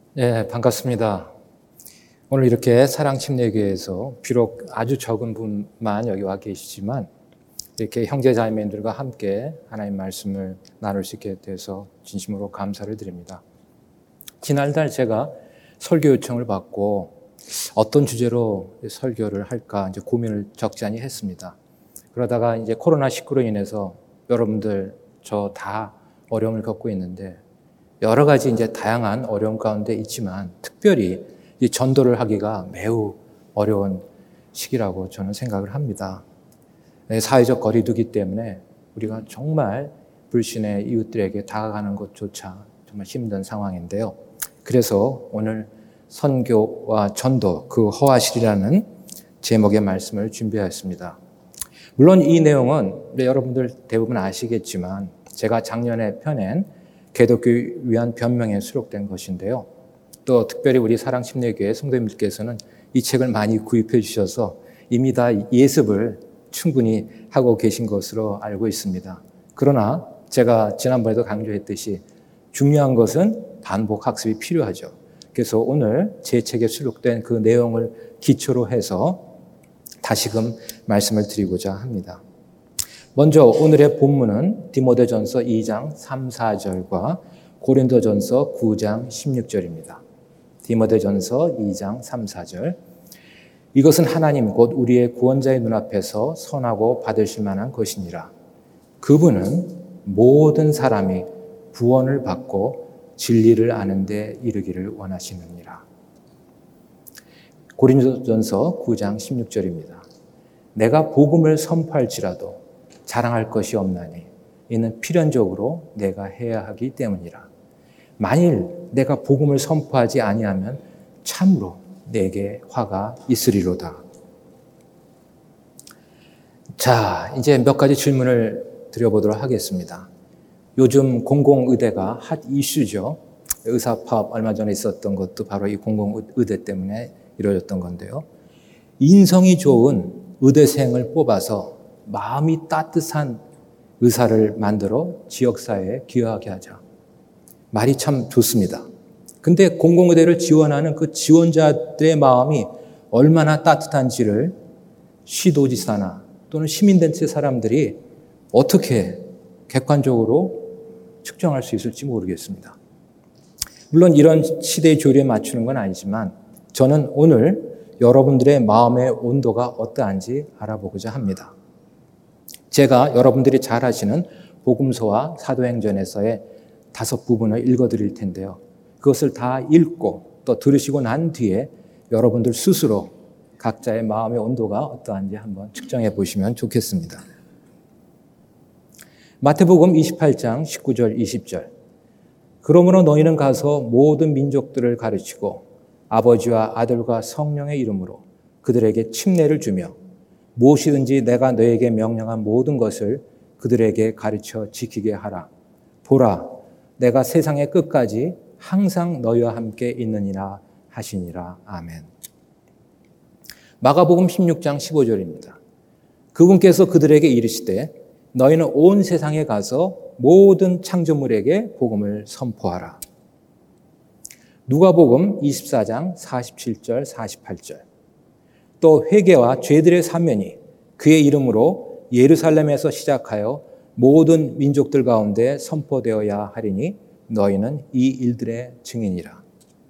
네, 반갑습니다. 오늘 이렇게 사랑침례교회에서 비록 아주 적은 분만 여기 와 계시지만 이렇게 형제자매들과 함께 하나님 말씀을 나눌 수 있게 돼서 진심으로 감사를 드립니다. 지난달 제가 설교 요청을 받고 어떤 주제로 설교를 할까 이제 고민을 적잖이 했습니다. 그러다가 이제 코로나19로 인해서 여러분들 저 다 어려움을 겪고 있는데 여러 가지 이제 다양한 어려움 가운데 있지만 특별히 이 전도를 하기가 매우 어려운 시기라고 저는 생각을 합니다. 사회적 거리두기 때문에 우리가 정말 불신의 이웃들에게 다가가는 것조차 정말 힘든 상황인데요. 그래서 오늘 선교와 전도 그 허화실이라는 제목의 말씀을 준비하였습니다. 물론 이 내용은 여러분들 대부분 아시겠지만 제가 작년에 펴낸 개독교 위한 변명에 수록된 것인데요. 또 특별히 우리 사랑침례교회 성도님들께서는 이 책을 많이 구입해 주셔서 이미 다 예습을 충분히 하고 계신 것으로 알고 있습니다. 그러나 제가 지난번에도 강조했듯이 중요한 것은 반복 학습이 필요하죠. 그래서 오늘 제 책에 수록된 그 내용을 기초로 해서 다시금 말씀을 드리고자 합니다. 먼저 오늘의 본문은 디모데전서 2장 3, 4절과 고린도전서 9장 16절입니다. 디모데전서 2장 3, 4절. 이것은 하나님 곧 우리의 구원자의 눈앞에서 선하고 받으실 만한 것이니라. 그분은 모든 사람이 구원을 받고 진리를 아는 데 이르기를 원하시느니라. 고린도전서 9장 16절입니다. 내가 복음을 선포할지라도 자랑할 것이 없나니 이는 필연적으로 내가 해야 하기 때문이라. 만일 내가 복음을 선포하지 아니하면 참으로 내게 화가 있으리로다. 자, 이제 몇 가지 질문을 드려보도록 하겠습니다. 요즘 공공의대가 핫 이슈죠. 의사파업 얼마 전에 있었던 것도 바로 이 공공의대 때문에 이루어졌던 건데요. 인성이 좋은 의대생을 뽑아서 마음이 따뜻한 의사를 만들어 지역사회에 기여하게 하자. 말이 참 좋습니다. 근데 공공의대를 지원하는 그 지원자들의 마음이 얼마나 따뜻한지를 시도지사나 또는 시민단체 사람들이 어떻게 객관적으로 측정할 수 있을지 모르겠습니다. 물론 이런 시대의 조리에 맞추는 건 아니지만 저는 오늘 여러분들의 마음의 온도가 어떠한지 알아보고자 합니다. 제가 여러분들이 잘 아시는 복음서와 사도행전에서의 5부분을 읽어드릴 텐데요. 그것을 다 읽고 또 들으시고 난 뒤에 여러분들 스스로 각자의 마음의 온도가 어떠한지 한번 측정해 보시면 좋겠습니다. 마태복음 28장 19절 20절. 그러므로 너희는 가서 모든 민족들을 가르치고 아버지와 아들과 성령의 이름으로 그들에게 침례를 주며 무엇이든지 내가 너에게 명령한 모든 것을 그들에게 가르쳐 지키게 하라. 보라, 내가 세상의 끝까지 항상 너희와 함께 있느니라 하시니라. 아멘. 마가복음 16장 15절입니다. 그분께서 그들에게 이르시되 너희는 온 세상에 가서 모든 창조물에게 복음을 선포하라. 누가복음 24장 47절 48절. 또 회개와 죄들의 사면이 그의 이름으로 예루살렘에서 시작하여 모든 민족들 가운데 선포되어야 하리니 너희는 이 일들의 증인이라.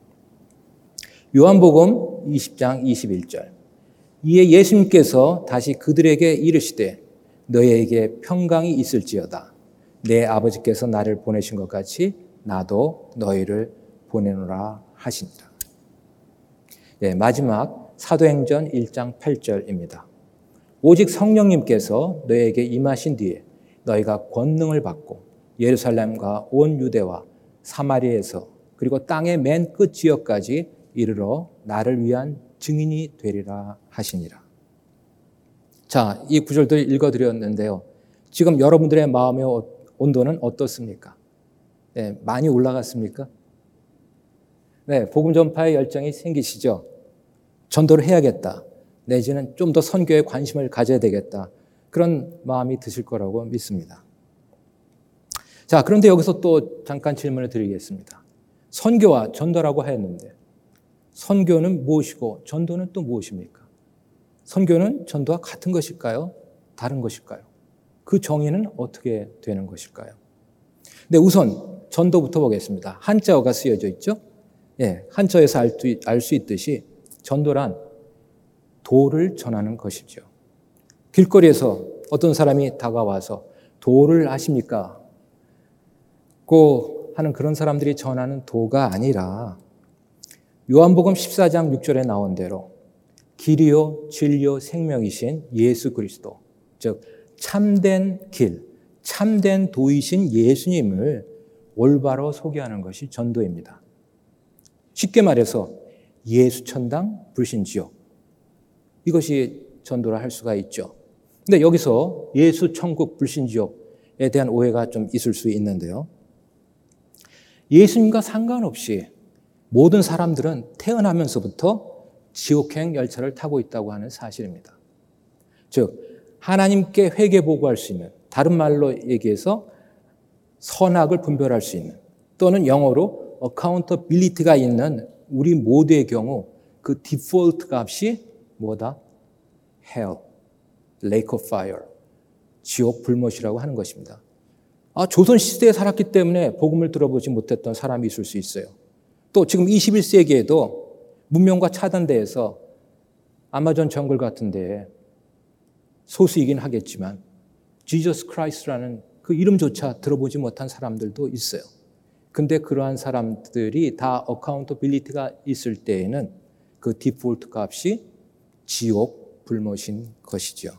요한복음 20장 21절. 이에 예수님께서 다시 그들에게 이르시되 너희에게 평강이 있을지어다. 내 아버지께서 나를 보내신 것 같이 나도 너희를 보내노라 하시니라. 네, 마지막 사도행전 1장 8절입니다. 오직 성령님께서 너희에게 임하신 뒤에 너희가 권능을 받고 예루살렘과 온 유대와 사마리아에서 그리고 땅의 맨 끝 지역까지 이르러 나를 위한 증인이 되리라 하시니라. 자, 이 구절들 읽어드렸는데요. 지금 여러분들의 마음의 온도는 어떻습니까? 네, 많이 올라갔습니까? 네, 복음 전파의 열정이 생기시죠? 전도를 해야겠다. 내지는 좀 더 선교에 관심을 가져야 되겠다. 그런 마음이 드실 거라고 믿습니다. 자, 그런데 여기서 또 잠깐 질문을 드리겠습니다. 선교와 전도라고 했는데 선교는 무엇이고 전도는 또 무엇입니까? 선교는 전도와 같은 것일까요? 다른 것일까요? 그 정의는 어떻게 되는 것일까요? 네, 우선 전도부터 보겠습니다. 한자어가 쓰여져 있죠? 예, 한자에서 알 수 있듯이 전도란 도를 전하는 것이죠. 길거리에서 어떤 사람이 다가와서 도를 아십니까? 고 하는 그런 사람들이 전하는 도가 아니라 요한복음 14장 6절에 나온 대로 길이요 진리요 생명이신 예수 그리스도, 즉 참된 길, 참된 도이신 예수님을 올바로 소개하는 것이 전도입니다. 쉽게 말해서 예수 천당 불신 지옥, 이것이 전도라 할 수가 있죠. 근데 여기서 예수 천국 불신 지옥에 대한 오해가 좀 있을 수 있는데요. 예수님과 상관없이 모든 사람들은 태어나면서부터 지옥행 열차를 타고 있다고 하는 사실입니다. 즉 하나님께 회개 보고할 수 있는, 다른 말로 얘기해서 선악을 분별할 수 있는, 또는 영어로 accountability가 있는 우리 모두의 경우 그 디폴트 값이 뭐다? hell, lake of fire, 지옥 불못이라고 하는 것입니다. 조선시대에 살았기 때문에 복음을 들어보지 못했던 사람이 있을 수 있어요. 또 지금 21세기에도 문명과 차단돼서 아마존 정글 같은 데에 소수이긴 하겠지만 지저스 크라이스트라는 그 이름조차 들어보지 못한 사람들도 있어요. 근데 그러한 사람들이 다 어카운터빌리티가 있을 때에는 그 디폴트 값이 지옥 불못인 것이죠.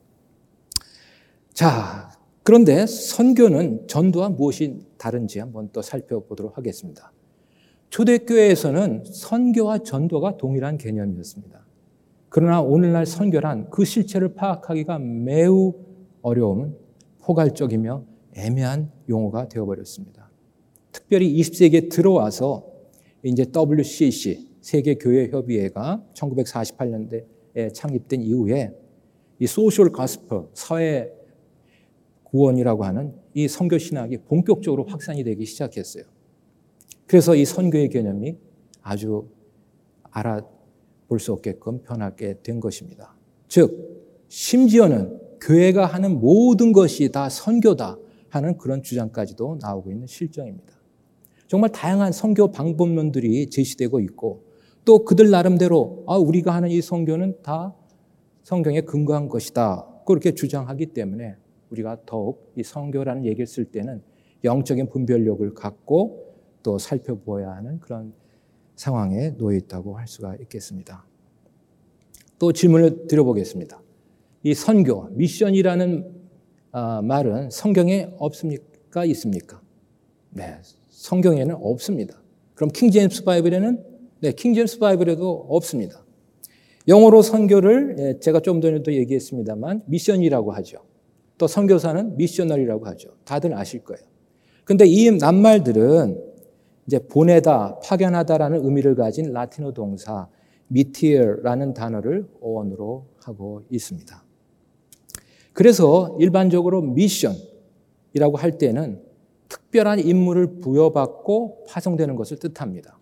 자, 그런데 선교는 전도와 무엇이 다른지 한번 또 살펴보도록 하겠습니다. 초대교회에서는 선교와 전도가 동일한 개념이었습니다. 그러나 오늘날 선교란 그 실체를 파악하기가 매우 어려운 포괄적이며 애매한 용어가 되어버렸습니다. 특별히 20세기에 들어와서 이제 WCC, 세계교회협의회가 1948년대에 창립된 이후에 이 소셜 가스펠, 사회 구원이라고 하는 이 선교 신학이 본격적으로 확산이 되기 시작했어요. 그래서 이 선교의 개념이 아주 알아볼 수 없게끔 변하게 된 것입니다. 즉, 심지어는 교회가 하는 모든 것이 다 선교다 하는 그런 주장까지도 나오고 있는 실정입니다. 정말 다양한 선교 방법론들이 제시되고 있고 또 그들 나름대로 우리가 하는 이 선교는 다 성경에 근거한 것이다 그렇게 주장하기 때문에 우리가 더욱 이 선교라는 얘기를 쓸 때는 영적인 분별력을 갖고 또 살펴보아야 하는 그런 상황에 놓여 있다고 할 수가 있겠습니다. 또 질문을 드려보겠습니다. 이 선교, 미션이라는 말은 성경에 없습니까? 있습니까? 네, 성경에는 없습니다. 그럼 킹제임스 바이블에는? 네, 킹제임스 바이블에도 없습니다. 영어로 선교를 제가 좀 전에도 얘기했습니다만 미션이라고 하죠. 또 선교사는 미셔너리라고 하죠. 다들 아실 거예요. 근데 이 낱말들은 이제 보내다, 파견하다라는 의미를 가진 라틴어 동사 미티어라는 단어를 어원으로 하고 있습니다. 그래서 일반적으로 미션이라고 할 때는 특별한 임무를 부여받고 파송되는 것을 뜻합니다.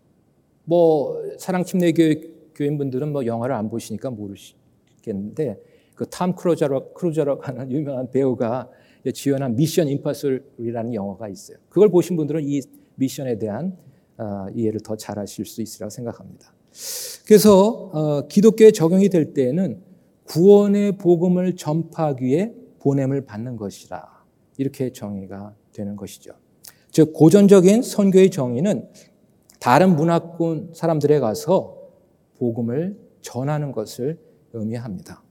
사랑침례교인분들은 영화를 안 보시니까 모르시겠는데 그 탐 크루저라고 하는 유명한 배우가 지원한 미션 임파서블이라는 영화가 있어요. 그걸 보신 분들은 이 미션에 대한 이해를 더 잘 하실 수 있으리라고 생각합니다. 그래서 기독교에 적용이 될 때에는 구원의 복음을 전파하기 위해 보냄을 받는 것이라 이렇게 정의가 되는 것이죠. 즉 고전적인 선교의 정의는 다른 문화권 사람들에 가서 복음을 전하는 것을 의미합니다.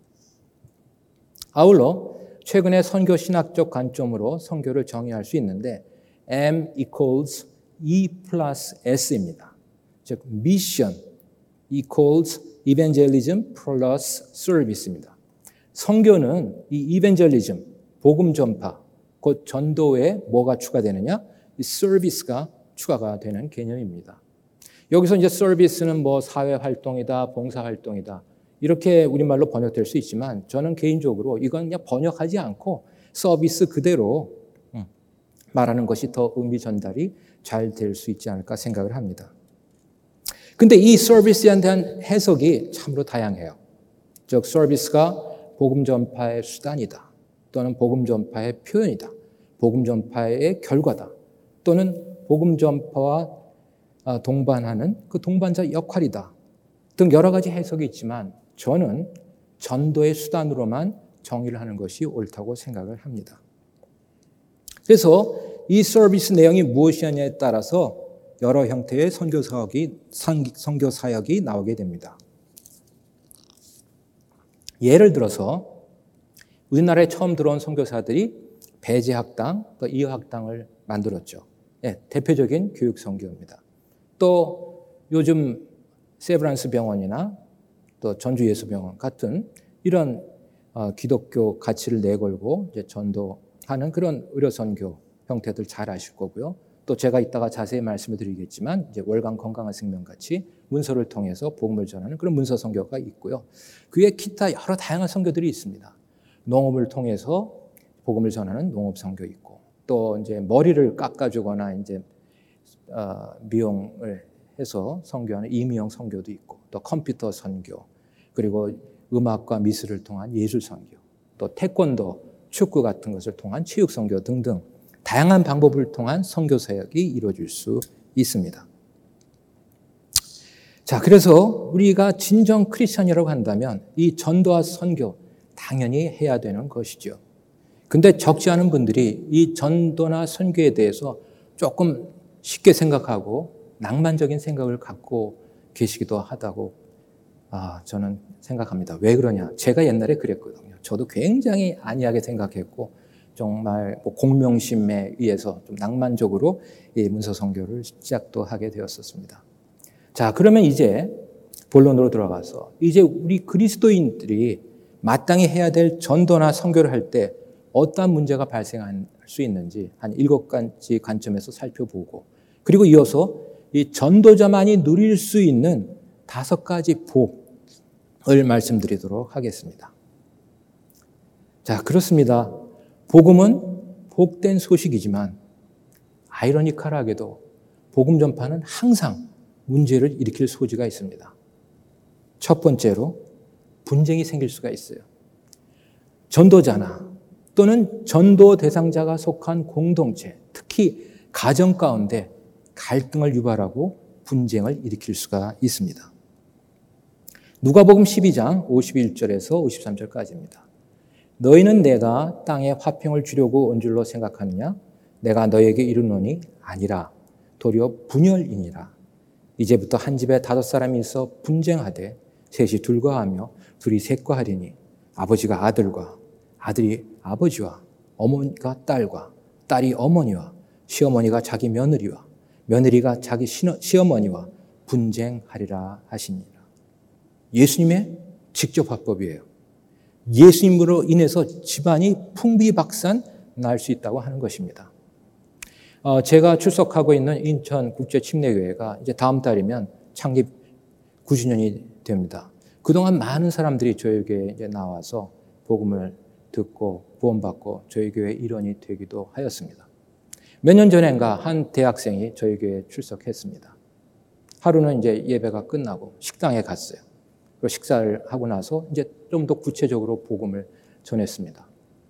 아울러 최근에 선교 신학적 관점으로 선교를 정의할 수 있는데 M equals E plus S입니다. 즉 mission equals evangelism plus service입니다. 선교는 이 evangelism, 복음 전파, 곧 전도에 뭐가 추가되느냐? 이 service가 추가가 되는 개념입니다. 여기서 이제 서비스는 사회 활동이다, 봉사 활동이다 이렇게 우리말로 번역될 수 있지만 저는 개인적으로 이건 그냥 번역하지 않고 서비스 그대로 말하는 것이 더 의미 전달이 잘 될 수 있지 않을까 생각을 합니다. 근데 이 서비스에 대한 해석이 참으로 다양해요. 즉, 서비스가 복음 전파의 수단이다. 또는 복음 전파의 표현이다. 복음 전파의 결과다. 또는 복음 전파와 동반하는 그 동반자 역할이다. 등 여러 가지 해석이 있지만 저는 전도의 수단으로만 정의를 하는 것이 옳다고 생각을 합니다. 그래서 이 서비스 내용이 무엇이냐에 따라서 여러 형태의 선교 사역이 나오게 됩니다. 예를 들어서 우리나라에 처음 들어온 선교사들이 배제학당, 또 이어학당을 만들었죠. 네, 대표적인 교육 선교입니다. 또 요즘 세브란스 병원이나 또 전주예수병원 같은 이런 기독교 가치를 내걸고 이제 전도하는 그런 의료 선교 형태들 잘 아실 거고요. 또 제가 이따가 자세히 말씀을 드리겠지만 이제 월간 건강한 생명 같이 문서를 통해서 복음을 전하는 그런 문서 선교가 있고요. 그 외에 기타 여러 다양한 선교들이 있습니다. 농업을 통해서 복음을 전하는 농업 선교 있고, 또 이제 머리를 깎아주거나 이제 미용을 해서 선교하는 이미용 선교도 있고, 또 컴퓨터 선교, 그리고 음악과 미술을 통한 예술 선교, 또 태권도, 축구 같은 것을 통한 체육 선교 등등 다양한 방법을 통한 선교 사역이 이루어질 수 있습니다. 자, 그래서 우리가 진정 크리스천이라고 한다면 이 전도와 선교 당연히 해야 되는 것이죠. 근데 적지 않은 분들이 이 전도나 선교에 대해서 조금 쉽게 생각하고 낭만적인 생각을 갖고 계시기도 하다고 저는 생각합니다. 왜 그러냐? 제가 옛날에 그랬거든요. 저도 굉장히 안이하게 생각했고 정말 공명심에 의해서 좀 낭만적으로 이 문서 선교를 시작도 하게 되었었습니다. 자, 그러면 이제 본론으로 들어가서 이제 우리 그리스도인들이 마땅히 해야 될 전도나 선교를 할 때 어떠한 문제가 발생할 수 있는지 한 7가지 관점에서 살펴보고, 그리고 이어서 이 전도자만이 누릴 수 있는 5가지 복을 말씀드리도록 하겠습니다. 자, 그렇습니다. 복음은 복된 소식이지만 아이러니컬하게도 복음 전파는 항상 문제를 일으킬 소지가 있습니다. 첫 번째로 분쟁이 생길 수가 있어요. 전도자나 또는 전도 대상자가 속한 공동체, 특히 가정 가운데 갈등을 유발하고 분쟁을 일으킬 수가 있습니다. 누가복음 12장 51절에서 53절까지입니다. 너희는 내가 땅에 화평을 주려고 온 줄로 생각하느냐? 내가 너에게 이르노니 아니라 도리어 분열이니라. 이제부터 한 집에 5사람이 있어 분쟁하되 셋이 둘과 하며 둘이 셋과 하리니 아버지가 아들과 아들이 아버지와 어머니가 딸과 딸이 어머니와 시어머니가 자기 며느리와 며느리가 자기 시어머니와 분쟁하리라 하시니라. 예수님의 직접 화법이에요. 예수님으로 인해서 집안이 풍비박산 날 수 있다고 하는 것입니다. 제가 출석하고 있는 인천국제침례교회가 이제 다음 달이면 창립 9주년이 됩니다. 그동안 많은 사람들이 저희 교회에 이제 나와서 복음을 듣고 구원받고 저희 교회의 일원이 되기도 하였습니다. 몇 년 전인가 한 대학생이 저희 교회에 출석했습니다. 하루는 이제 예배가 끝나고 식당에 갔어요. 그리고 식사를 하고 나서 이제 좀 더 구체적으로 복음을 전했습니다.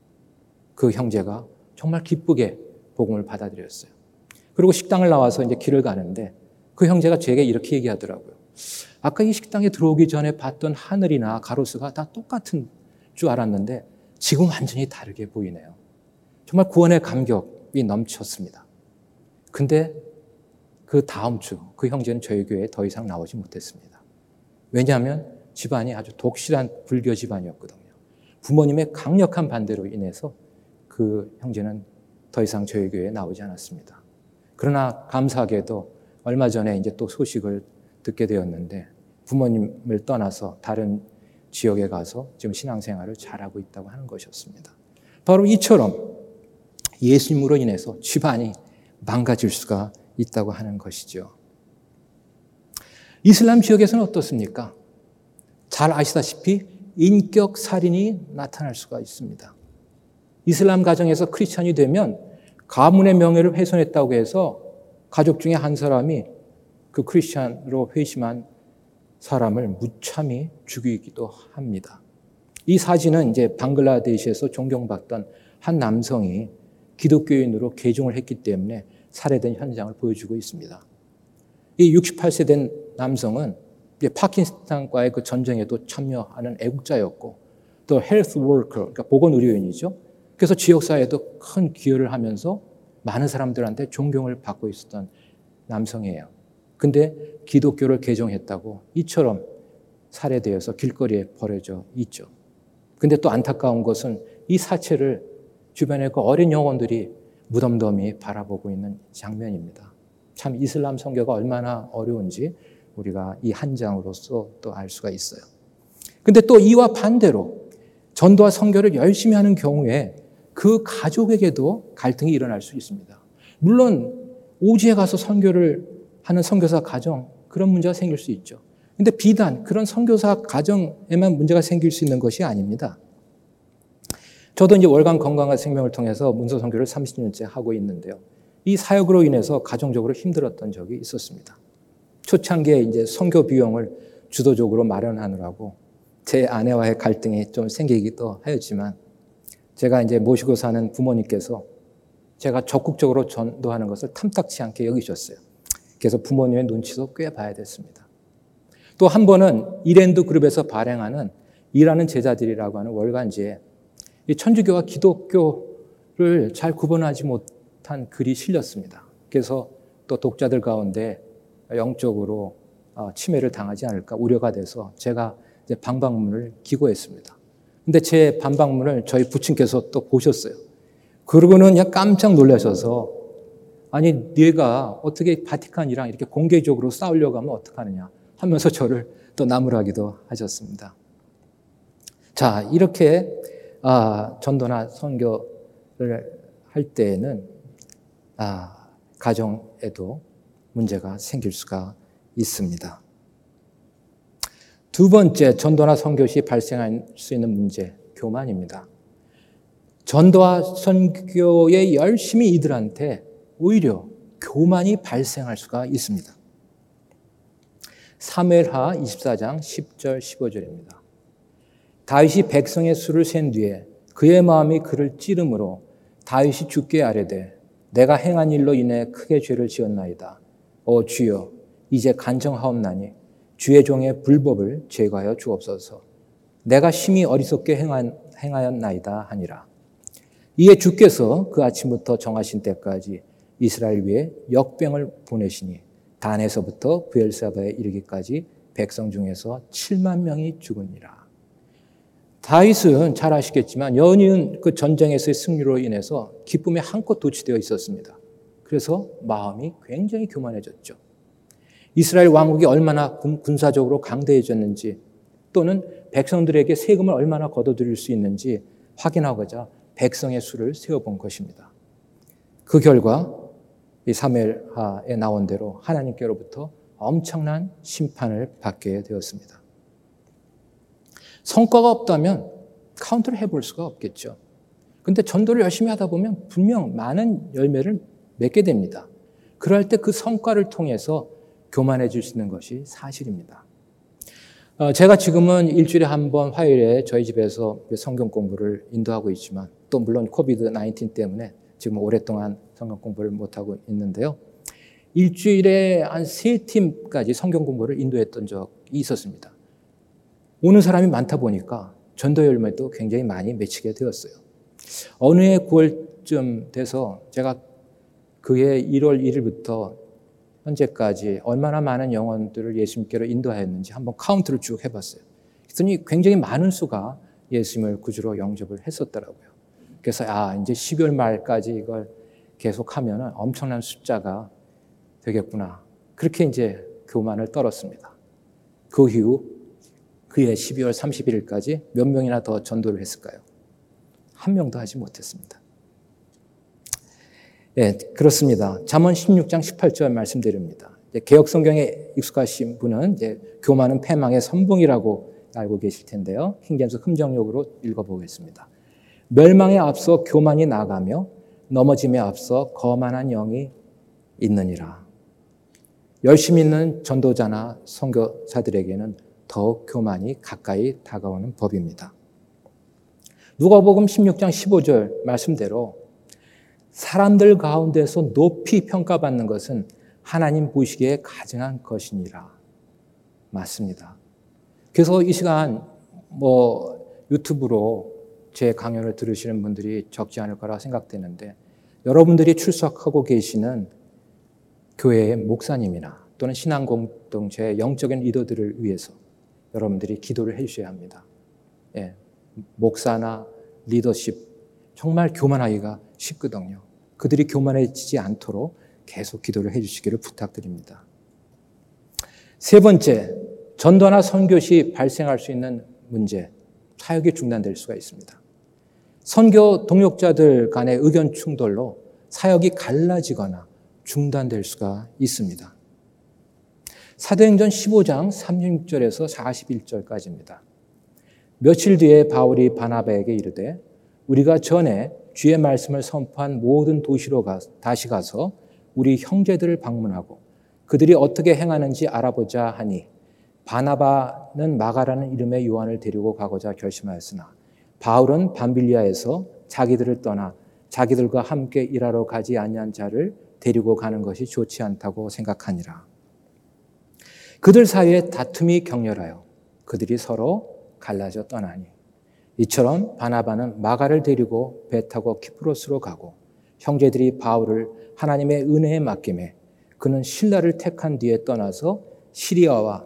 그 형제가 정말 기쁘게 복음을 받아들였어요. 그리고 식당을 나와서 이제 길을 가는데 그 형제가 제게 이렇게 얘기하더라고요. 아까 이 식당에 들어오기 전에 봤던 하늘이나 가로수가 다 똑같은 줄 알았는데 지금 완전히 다르게 보이네요. 정말 구원의 감격이 넘쳤습니다. 근데 그 다음 주 그 형제는 저희 교회에 더 이상 나오지 못했습니다. 왜냐하면 집안이 아주 독실한 불교 집안이었거든요. 부모님의 강력한 반대로 인해서 그 형제는 더 이상 저희 교회에 나오지 않았습니다. 그러나 감사하게도 얼마 전에 이제 또 소식을 듣게 되었는데 부모님을 떠나서 다른 지역에 가서 지금 신앙생활을 잘하고 있다고 하는 것이었습니다. 바로 이처럼 예수님으로 인해서 집안이 망가질 수가 있다고 하는 것이죠. 이슬람 지역에서는 어떻습니까? 잘 아시다시피 인격 살인이 나타날 수가 있습니다. 이슬람 가정에서 크리스천이 되면 가문의 명예를 훼손했다고 해서 가족 중에 한 사람이 그 크리스찬으로 회심한 사람을 무참히 죽이기도 합니다. 이 사진은 이제 방글라데시에서 존경받던 한 남성이 기독교인으로 개종을 했기 때문에 살해된 현장을 보여주고 있습니다. 이 68세 된 남성은 이제 파킨스탄과의 그 전쟁에도 참여하는 애국자였고 또 헬스 워커, 그러니까 보건의료인이죠. 그래서 지역사회에도 큰 기여를 하면서 많은 사람들한테 존경을 받고 있었던 남성이에요. 근데 기독교를 개종했다고 이처럼 살해되어서 길거리에 버려져 있죠. 근데 또 안타까운 것은 이 사체를 주변의 그 어린 영혼들이 무덤덤히 바라보고 있는 장면입니다. 참 이슬람 선교가 얼마나 어려운지 우리가 이 한 장으로서 또 알 수가 있어요. 근데 또 이와 반대로 전도와 선교를 열심히 하는 경우에 그 가족에게도 갈등이 일어날 수 있습니다. 물론 오지에 가서 선교를 하는 선교사 가정, 그런 문제가 생길 수 있죠. 근데 비단 그런 선교사 가정에만 문제가 생길 수 있는 것이 아닙니다. 저도 이제 월간 건강한 생명을 통해서 문서 선교를 30년째 하고 있는데요. 이 사역으로 인해서 가정적으로 힘들었던 적이 있었습니다. 초창기에 이제 선교 비용을 주도적으로 마련하느라고 제 아내와의 갈등이 좀 생기기도 하였지만 제가 이제 모시고 사는 부모님께서 제가 적극적으로 전도하는 것을 탐탁치 않게 여기셨어요. 그래서 부모님의 눈치도 꽤 봐야 됐습니다. 또 한 번은 이랜드 그룹에서 발행하는 일하는 제자들이라고 하는 월간지에 이 천주교와 기독교를 잘 구분하지 못한 글이 실렸습니다. 그래서 또 독자들 가운데 영적으로 침해를 당하지 않을까 우려가 돼서 제가 이제 반박문을 기고했습니다. 근데 제 반박문을 저희 부친께서 또 보셨어요. 그러고는 그냥 깜짝 놀라셔서 아니 네가 어떻게 바티칸이랑 이렇게 공개적으로 싸우려고 하면 어떡하느냐 하면서 저를 또 나무라기도 하셨습니다. 자, 이렇게 전도나 선교를 할 때에는 가정에도 문제가 생길 수가 있습니다. 두 번째, 전도나 선교 시 발생할 수 있는 문제, 교만입니다. 전도와 선교에 열심히 이들한테 오히려 교만이 발생할 수가 있습니다. 사무엘하 24장 10절 15절입니다. 다윗이 백성의 수를 센 뒤에 그의 마음이 그를 찌름으로 다윗이 주께 아뢰되 내가 행한 일로 인해 크게 죄를 지었나이다. 주여 이제 간청하옵나니 주의 종의 불법을 제거하여 주옵소서. 내가 심히 어리석게 행하였나이다 하니라. 이에 주께서 그 아침부터 정하신 때까지 이스라엘 위에 역병을 보내시니 단에서부터 브엘사바에 이르기까지 백성 중에서 7만 명이 죽으니라. 다윗은 잘 아시겠지만 연이은 그 전쟁에서의 승리로 인해서 기쁨에 한껏 도취되어 있었습니다. 그래서 마음이 굉장히 교만해졌죠. 이스라엘 왕국이 얼마나 군사적으로 강대해졌는지 또는 백성들에게 세금을 얼마나 걷어들일 수 있는지 확인하고자 백성의 수를 세어본 것입니다. 그 결과 이 사무엘하에 나온 대로 하나님께로부터 엄청난 심판을 받게 되었습니다. 성과가 없다면 카운트를 해볼 수가 없겠죠. 그런데 전도를 열심히 하다 보면 분명 많은 열매를 맺게 됩니다. 그럴 때 그 성과를 통해서 교만해질 수 있는 것이 사실입니다. 제가 지금은 일주일에 한 번 화요일에 저희 집에서 성경 공부를 인도하고 있지만 또 물론 코비드-19 때문에 지금 오랫동안 성경 공부를 못하고 있는데요. 일주일에 한 3팀까지 성경 공부를 인도했던 적이 있었습니다. 오는 사람이 많다 보니까 전도 열매도 굉장히 많이 맺히게 되었어요. 어느 해 9월쯤 돼서 제가 그해 1월 1일부터 현재까지 얼마나 많은 영혼들을 예수님께로 인도하였는지 한번 카운트를 쭉 해봤어요. 그랬더니 굉장히 많은 수가 예수님을 구주로 영접을 했었더라고요. 그래서 이제 12월 말까지 이걸 계속하면 엄청난 숫자가 되겠구나. 그렇게 이제 교만을 떨었습니다. 그 이후 그해 12월 31일까지 몇 명이나 더 전도를 했을까요? 한 명도 하지 못했습니다. 예, 그렇습니다. 잠언 16장 18절 말씀드립니다. 개역 성경에 익숙하신 분은 이제 교만은 패망의 선봉이라고 알고 계실 텐데요. 킹제임스 흠정역으로 읽어보겠습니다. 멸망에 앞서 교만이 나가며 넘어짐에 앞서 거만한 영이 있느니라. 열심히 있는 전도자나 선교사들에게는 더욱 교만이 가까이 다가오는 법입니다. 누가복음 16장 15절 말씀대로 사람들 가운데서 높이 평가받는 것은 하나님 보시기에 가증한 것이니라. 맞습니다. 그래서 이 시간 유튜브로 제 강연을 들으시는 분들이 적지 않을 거라 생각되는데, 여러분들이 출석하고 계시는 교회의 목사님이나 또는 신앙 공동체의 영적인 리더들을 위해서 여러분들이 기도를 해 주셔야 합니다. 예, 목사나 리더십 정말 교만하기가 쉽거든요. 그들이 교만해지지 않도록 계속 기도를 해 주시기를 부탁드립니다. 세 번째, 전도나 선교 시 발생할 수 있는 문제, 사역이 중단될 수가 있습니다. 선교 동역자들 간의 의견 충돌로 사역이 갈라지거나 중단될 수가 있습니다. 사도행전 15장 36절에서 41절까지입니다. 며칠 뒤에 바울이 바나바에게 이르되 우리가 전에 주의 말씀을 선포한 모든 도시로 다시 가서 우리 형제들을 방문하고 그들이 어떻게 행하는지 알아보자 하니, 바나바는 마가라는 이름의 요한을 데리고 가고자 결심하였으나 바울은 밤빌리아에서 자기들을 떠나 자기들과 함께 일하러 가지 아니한 자를 데리고 가는 것이 좋지 않다고 생각하니라. 그들 사이에 다툼이 격렬하여 그들이 서로 갈라져 떠나니, 이처럼 바나바는 마가를 데리고 배 타고 키프로스로 가고 형제들이 바울을 하나님의 은혜에 맡김에 그는 신라를 택한 뒤에 떠나서 시리아와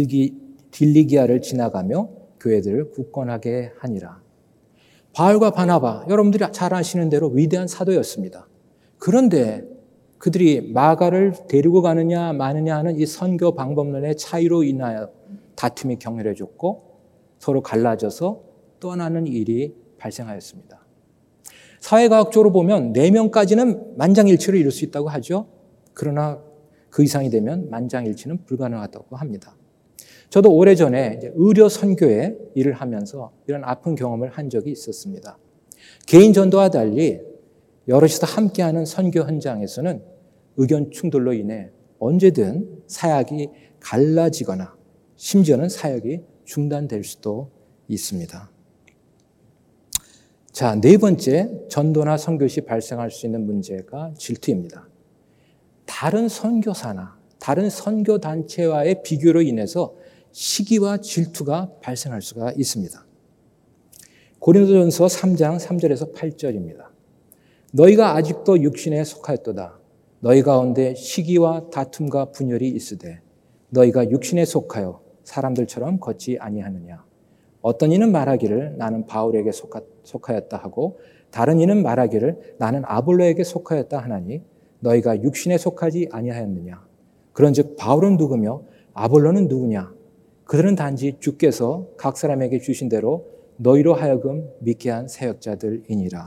딜리기아를 지나가며 교회들을 굳건하게 하니라. 바울과 바나바, 여러분들이 잘 아시는 대로 위대한 사도였습니다. 그런데 그들이 마가를 데리고 가느냐 마느냐 하는 이 선교 방법론의 차이로 인하여 다툼이 격렬해졌고 서로 갈라져서 떠나는 일이 발생하였습니다. 사회과학적으로 보면 4명까지는 만장일치를 이룰 수 있다고 하죠. 그러나 그 이상이 되면 만장일치는 불가능하다고 합니다. 저도 오래전에 의료 선교에 일을 하면서 이런 아픈 경험을 한 적이 있었습니다. 개인 전도와 달리 여럿이서 함께하는 선교 현장에서는 의견 충돌로 인해 언제든 사역이 갈라지거나 심지어는 사역이 중단될 수도 있습니다. 자, 네 번째, 전도나 선교 시 발생할 수 있는 문제가 질투입니다. 다른 선교사나 다른 선교단체와의 비교로 인해서 시기와 질투가 발생할 수가 있습니다. 고린도전서 3장 3절에서 8절입니다. 너희가 아직도 육신에 속하였도다. 너희 가운데 시기와 다툼과 분열이 있으되 너희가 육신에 속하여 사람들처럼 걷지 아니하느냐. 어떤 이는 말하기를 나는 바울에게 속하였다 하고 다른 이는 말하기를 나는 아볼로에게 속하였다 하나니 너희가 육신에 속하지 아니하였느냐. 그런즉 바울은 누구며 아볼로는 누구냐. 그들은 단지 주께서 각 사람에게 주신 대로 너희로 하여금 믿게 한 사역자들이니라.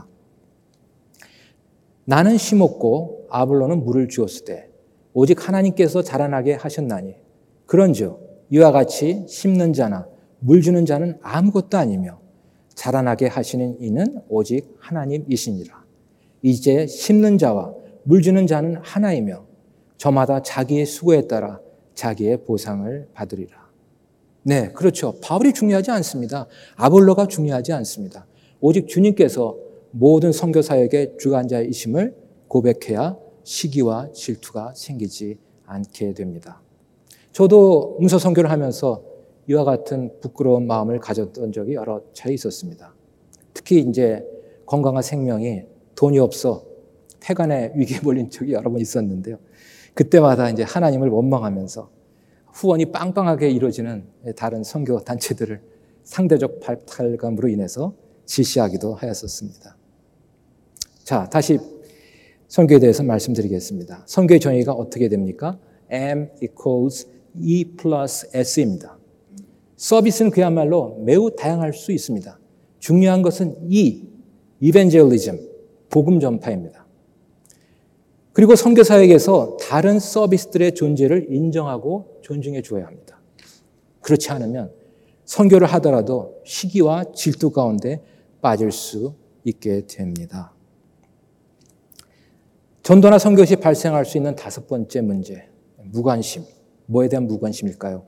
나는 심었고 아볼로는 물을 주었으되 오직 하나님께서 자라나게 하셨나니 그런즉 이와 같이 심는 자나 물 주는 자는 아무것도 아니며 자라나게 하시는 이는 오직 하나님이시니라. 이제 심는 자와 물 주는 자는 하나이며 저마다 자기의 수고에 따라 자기의 보상을 받으리라. 네, 그렇죠. 바울이 중요하지 않습니다. 아볼로가 중요하지 않습니다. 오직 주님께서 모든 선교 사역의 주관자이심을 고백해야 시기와 질투가 생기지 않게 됩니다. 저도 문서 선교를 하면서 이와 같은 부끄러운 마음을 가졌던 적이 여러 차례 있었습니다. 특히 이제 건강한 생명이 돈이 없어 폐간의 위기에 몰린 적이 여러 번 있었는데요. 그때마다 이제 하나님을 원망하면서 후원이 빵빵하게 이루어지는 다른 선교 단체들을 상대적 발탈감으로 인해서 질시하기도 하였었습니다. 자, 다시 선교에 대해서 말씀드리겠습니다. 선교의 정의가 어떻게 됩니까? M equals E plus S입니다. 서비스는 그야말로 매우 다양할 수 있습니다. 중요한 것은 evangelism, 복음 전파입니다. 그리고 선교 사역에서 다른 서비스들의 존재를 인정하고 존중해 주어야 합니다. 그렇지 않으면 선교를 하더라도 시기와 질투 가운데 빠질 수 있게 됩니다. 전도나 선교 시 발생할 수 있는 다섯 번째 문제, 무관심. 뭐에 대한 무관심일까요?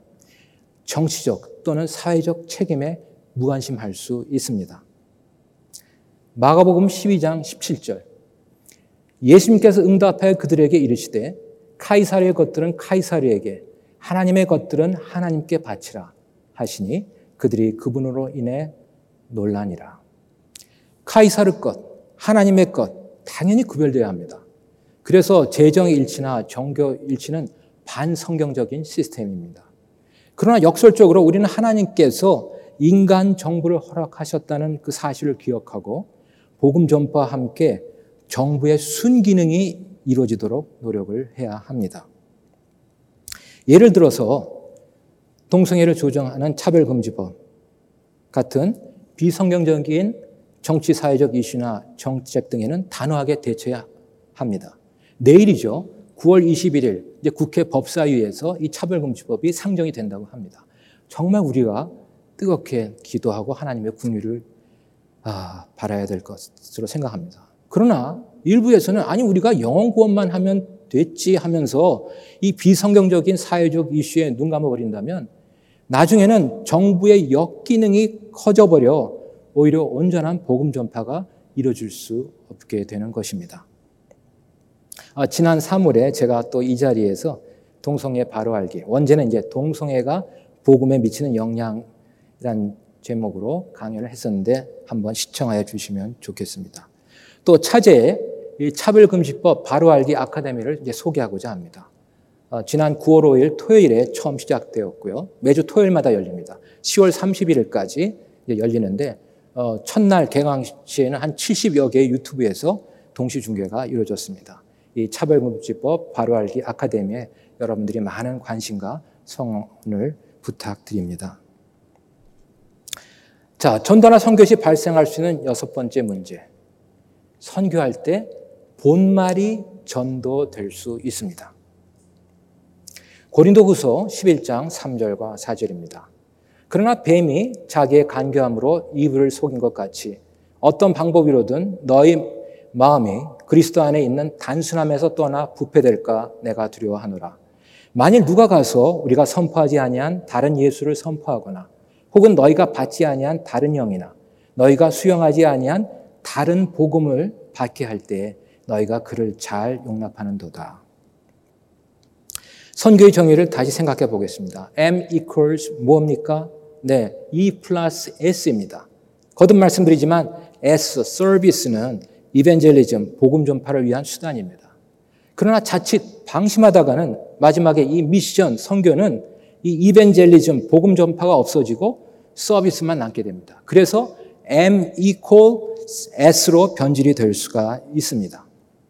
정치적 또는 사회적 책임에 무관심할 수 있습니다. 마가복음 12장 17절. 예수님께서 응답하여 그들에게 이르시되 카이사르의 것들은 카이사르에게 하나님의 것들은 하나님께 바치라 하시니 그들이 그분으로 인해 놀라니라. 카이사르 것, 하나님의 것 당연히 구별되어야 합니다. 그래서 재정의 일치나 종교 일치는 반성경적인 시스템입니다. 그러나 역설적으로 우리는 하나님께서 인간 정부를 허락하셨다는 그 사실을 기억하고 복음 전파와 함께 정부의 순기능이 이루어지도록 노력을 해야 합니다. 예를 들어서 동성애를 조정하는 차별금지법 같은 비성경적인 정치 사회적 이슈나 정책 등에는 단호하게 대처해야 합니다. 내일이죠. 9월 21일 이제 국회 법사위에서 이 차별금지법이 상정이 된다고 합니다. 정말 우리가 뜨겁게 기도하고 하나님의 긍휼을 바라야 될 것으로 생각합니다. 그러나 일부에서는 아니 우리가 영혼 구원만 하면 됐지 하면서 이 비성경적인 사회적 이슈에 눈 감아버린다면 나중에는 정부의 역기능이 커져버려 오히려 온전한 복음 전파가 이루어질 수 없게 되는 것입니다. 지난 3월에 제가 또 이 자리에서 동성애 바로 알기, 원제는 이제 동성애가 복음에 미치는 영향이라는 제목으로 강연을 했었는데 한번 시청하여 주시면 좋겠습니다. 또 차제에 이 차별금지법 바로 알기 아카데미를 이제 소개하고자 합니다. 지난 9월 5일 토요일에 처음 시작되었고요. 매주 토요일마다 열립니다. 10월 31일까지 열리는데 첫날 개강 시에는 한 70여 개의 유튜브에서 동시 중계가 이루어졌습니다. 이 차별금지법 바로 알기 아카데미에 여러분들이 많은 관심과 성원을 부탁드립니다. 자, 전도나 선교 시 발생할 수 있는 여섯 번째 문제. 선교할 때 본말이 전도될 수 있습니다. 고린도후서 11장 3절과 4절입니다. 그러나 뱀이 자기의 간교함으로 이브를 속인 것 같이 어떤 방법으로든 너희 마음이 그리스도 안에 있는 단순함에서 떠나 부패될까 내가 두려워하노라. 만일 누가 가서 우리가 선포하지 아니한 다른 예수를 선포하거나 혹은 너희가 받지 아니한 다른 영이나 너희가 수용하지 아니한 다른 복음을 받게 할 때 너희가 그를 잘 용납하는도다. 선교의 정의를 다시 생각해 보겠습니다. M equals 뭡니까? 네, E 플러스 S입니다. 거듭 말씀드리지만 S, 서비스는 이벤젤리즘, 복음 전파를 위한 수단입니다. 그러나 자칫 방심하다가는 마지막에 이 미션, 선교는 이 이벤젤리즘, 복음 전파가 없어지고 서비스만 남게 됩니다. 그래서 M equal S로 변질이 될 수가 있습니다.